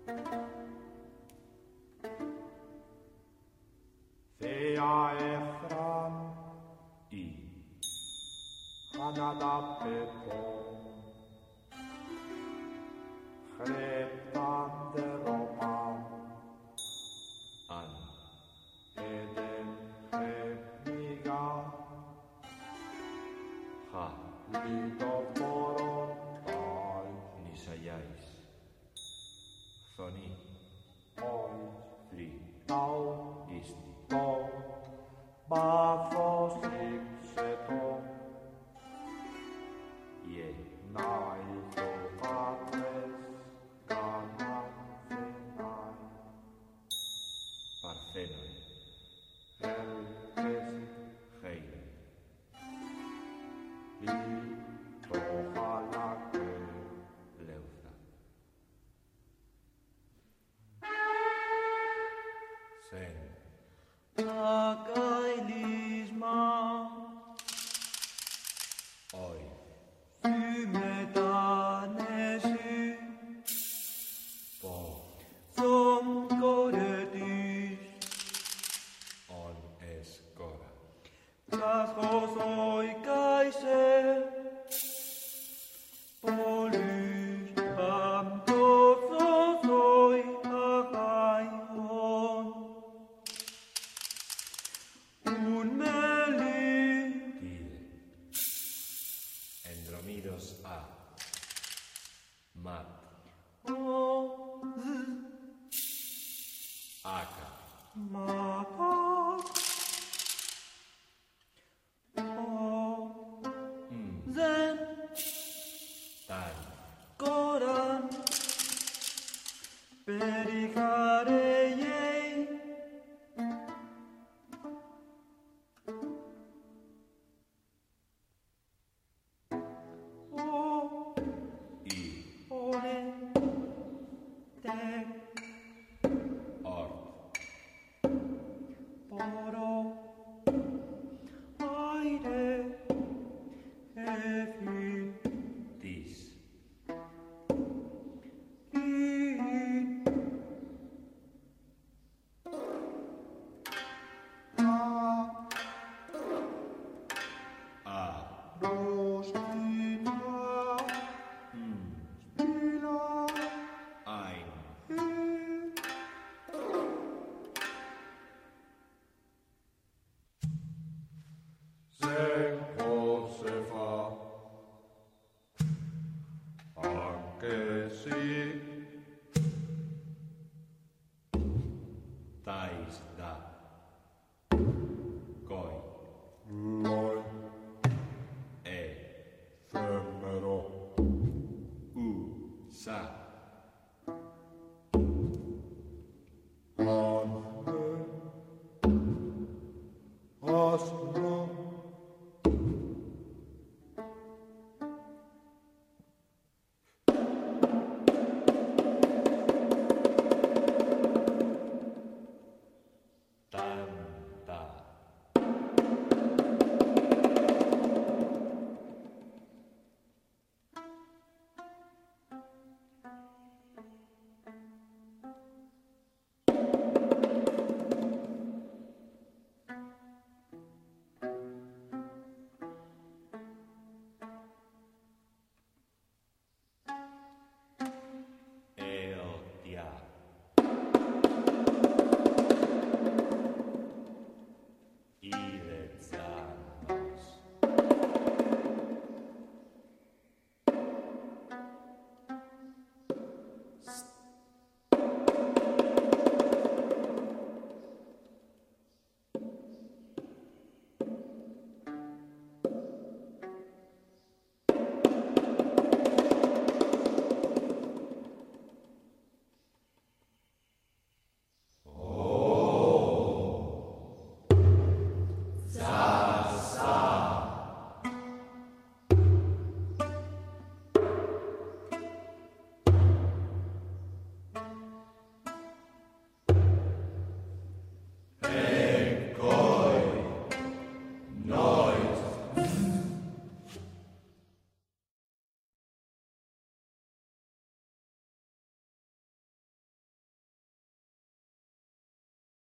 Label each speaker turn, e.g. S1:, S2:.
S1: Thea Efran I Hanada Pepon Hreptan de Roman An Eden Hrepniga Ha Λιτοφόρον Τάι Νησαγιάης Θονή Όι Θρή Τάου Ίστη Τό Μάθος Ήξετο Ιε Νάι το Πάτρες Κανάν Θενάι Παρθένοι Ελκέσι Χέιλε Ή το Χαλάκε Λέουθα Σεν
S2: Ακαηλίσμα
S1: Όι
S2: συμμετάνεση
S1: Πο
S2: των κορετής
S1: Ον εσ κόρα
S2: σας χωσόι καίσαι πολύς αμπτωθωσόι αγάιον ουν μέλη
S1: Κύριε Ενδρομίδος Α Ματ
S2: ο
S1: Άκα
S2: μάκα δεν
S1: Ταν
S2: κόραν περιχαρέγει
S1: Ή
S2: ωρε τε
S1: Ορτ
S2: πορο άιρε έφη
S1: Της Α Άιν Σε Κόσεφα Αν και εσύ Τάις δα Κόι
S3: Λόι
S1: Ε
S3: θέμερο
S1: Ου Σα